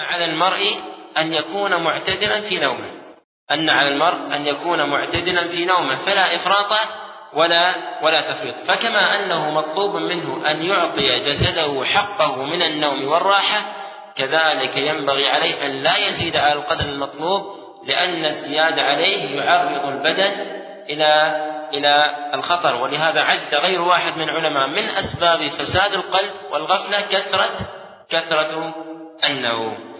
على المرء أن يكون معتدلا في نومه، أن على المرء أن يكون معتدلا في نومه، فلا إفراط ولا تفريط. فكما أنه مطلوب منه أن يعطي جسده حقه من النوم والراحة، كذلك ينبغي عليه أن لا يزيد على القدر المطلوب، لأن الزيادة عليه يعرض البدن إلى الخطر. ولهذا عد غير واحد من العلماء من أسباب فساد القلب والغفلة كثرة النوم.